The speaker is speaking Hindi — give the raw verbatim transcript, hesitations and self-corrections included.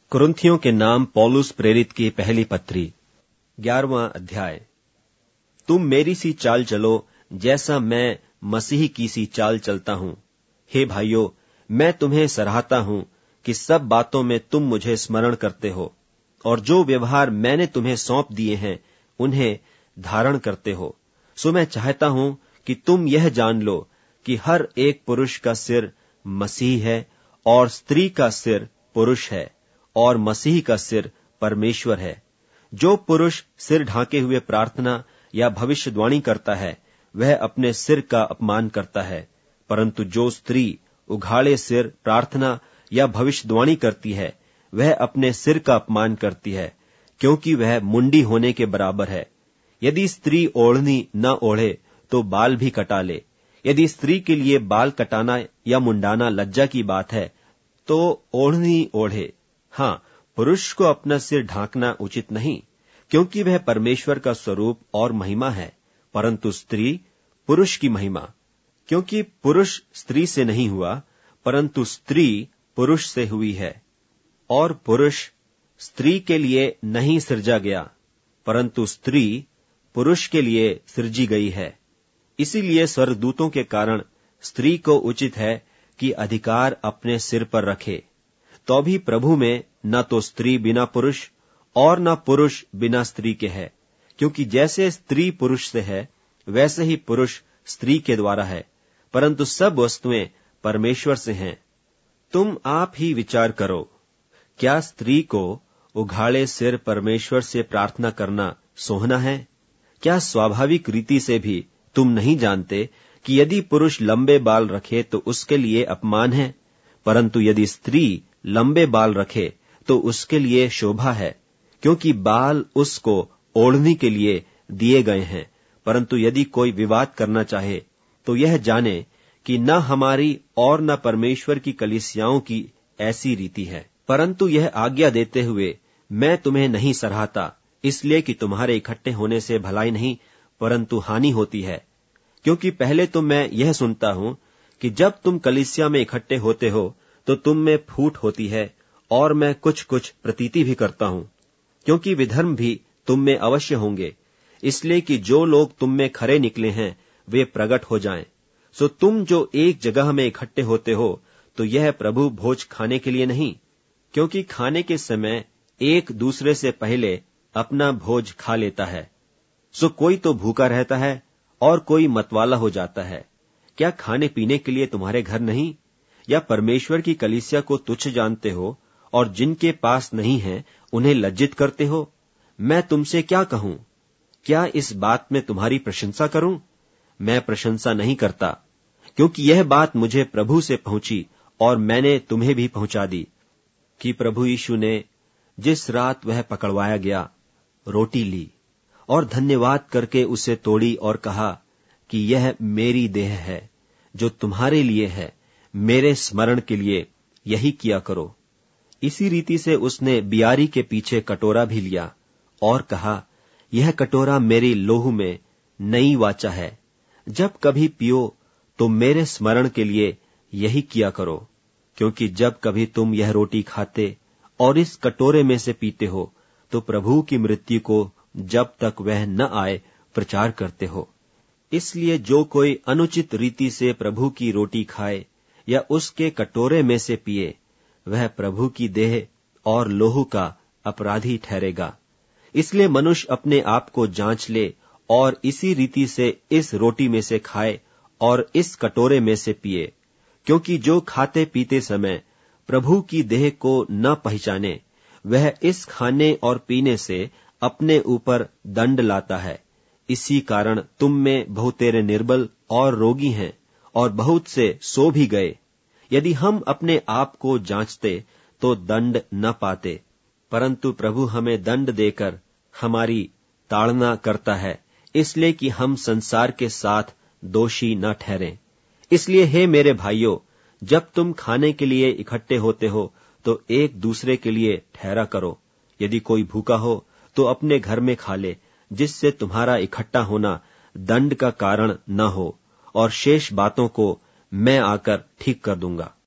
कुरिन्थियों के नाम पौलुस प्रेरित की पहली पत्री ग्यारहवां अध्याय। तुम मेरी सी चाल चलो जैसा मैं मसीह की सी चाल चलता हूं। हे भाइयों, मैं तुम्हें सराहता हूं कि सब बातों में तुम मुझे स्मरण करते हो और जो व्यवहार मैंने तुम्हें सौंप दिए हैं उन्हें धारण करते हो। सो मैं चाहता हूं कि तुम यह जान लो कि हर एक पुरुष का सिर मसीह है और स्त्री का सिर पुरुष है और मसीह का सिर परमेश्वर है। जो पुरुष सिर ढांके हुए प्रार्थना या भविष्यवाणी करता है वह अपने सिर का अपमान करता है, परंतु जो स्त्री उघाड़े सिर प्रार्थना या भविष्यवाणी करती है वह अपने सिर का अपमान करती है, क्योंकि वह मुंडी होने के बराबर है। यदि स्त्री ओढ़नी न ओढ़े तो बाल भी कटा ले। यदि स्त्री के लिए बाल कटाना या मुंडाना लज्जा की बात है तो ओढ़नी ओढ़े। हाँ, पुरुष को अपना सिर ढांकना उचित नहीं, क्योंकि वह परमेश्वर का स्वरूप और महिमा है, परंतु स्त्री पुरुष की महिमा। क्योंकि पुरुष स्त्री से नहीं हुआ, परंतु स्त्री पुरुष से हुई है। और पुरुष स्त्री के लिए नहीं सृजा गया, परंतु स्त्री पुरुष के लिए सृजी गई है। इसीलिए स्वर्गदूतों के कारण स्त्री को उचित है कि अधिकार अपने सिर पर रखे। तो भी प्रभु में न तो स्त्री बिना पुरुष और न पुरुष बिना स्त्री के है, क्योंकि जैसे स्त्री पुरुष से है वैसे ही पुरुष स्त्री के द्वारा है, परंतु सब वस्तुएं परमेश्वर से हैं। तुम आप ही विचार करो, क्या स्त्री को उघाड़े सिर परमेश्वर से प्रार्थना करना सोहना है? क्या स्वाभाविक रीति से भी तुम नहीं जानते कि यदि पुरुष लंबे बाल रखे तो उसके लिए अपमान है, परंतु यदि स्त्री लंबे बाल रखे तो उसके लिए शोभा है, क्योंकि बाल उसको ओढ़ने के लिए दिए गए हैं। परंतु यदि कोई विवाद करना चाहे तो यह जाने कि न हमारी और न परमेश्वर की कलीसियाओं की ऐसी रीति है। परंतु यह आज्ञा देते हुए मैं तुम्हें नहीं सराहता, इसलिए कि तुम्हारे इकट्ठे होने से भलाई नहीं परंतु हानि होती है। क्योंकि पहले तो मैं यह सुनता हूं कि जब तुम कलीसिया में इकट्ठे होते हो तो तुम में फूट होती है, और मैं कुछ कुछ प्रतीति भी करता हूं, क्योंकि विधर्म भी तुम में अवश्य होंगे, इसलिए कि जो लोग तुम में खरे निकले हैं वे प्रकट हो जाएं। सो तुम जो एक जगह में इकट्ठे होते हो तो यह प्रभु भोज खाने के लिए नहीं, क्योंकि खाने के समय एक दूसरे से पहले अपना भोज खा लेता है। सो कोई तो भूखा रहता है और कोई मतवाला हो जाता है। क्या खाने पीने के लिए तुम्हारे घर नहीं? या परमेश्वर की कलीसिया को तुच्छ जानते हो और जिनके पास नहीं है उन्हें लज्जित करते हो? मैं तुमसे क्या कहूं? क्या इस बात में तुम्हारी प्रशंसा करूं? मैं प्रशंसा नहीं करता, क्योंकि यह बात मुझे प्रभु से पहुंची और मैंने तुम्हें भी पहुंचा दी कि प्रभु यीशु ने जिस रात वह पकड़वाया गया रोटी ली और धन्यवाद करके उसे तोड़ी और कहा कि यह मेरी देह है जो तुम्हारे लिए है, मेरे स्मरण के लिए यही किया करो। इसी रीति से उसने बियारी के पीछे कटोरा भी लिया और कहा, यह कटोरा मेरी लोहू में नई वाचा है। जब कभी पियो तो मेरे स्मरण के लिए यही किया करो। क्योंकि जब कभी तुम यह रोटी खाते और इस कटोरे में से पीते हो तो प्रभु की मृत्यु को जब तक वह न आए प्रचार करते हो। इसलिए जो कोई अनुचित रीति से प्रभु की रोटी खाए या उसके कटोरे में से पिए वह प्रभु की देह और लोहू का अपराधी ठहरेगा। इसलिए मनुष्य अपने आप को जांच ले और इसी रीति से इस रोटी में से खाए और इस कटोरे में से पिए। क्योंकि जो खाते पीते समय प्रभु की देह को न पहचाने वह इस खाने और पीने से अपने ऊपर दंड लाता है। इसी कारण तुम में बहुतेरे निर्बल और रोगी हैं और बहुत से सो भी गए। यदि हम अपने आप को जांचते तो दंड न पाते, परंतु प्रभु हमें दंड देकर हमारी ताड़ना करता है, इसलिए कि हम संसार के साथ दोषी न ठहरें। इसलिए हे मेरे भाइयों, जब तुम खाने के लिए इकट्ठे होते हो तो एक दूसरे के लिए ठहरा करो। यदि कोई भूखा हो तो अपने घर में खा ले, जिससे तुम्हारा इकट्ठा होना दंड का कारण न हो, और शेष बातों को मैं आकर ठीक कर दूंगा।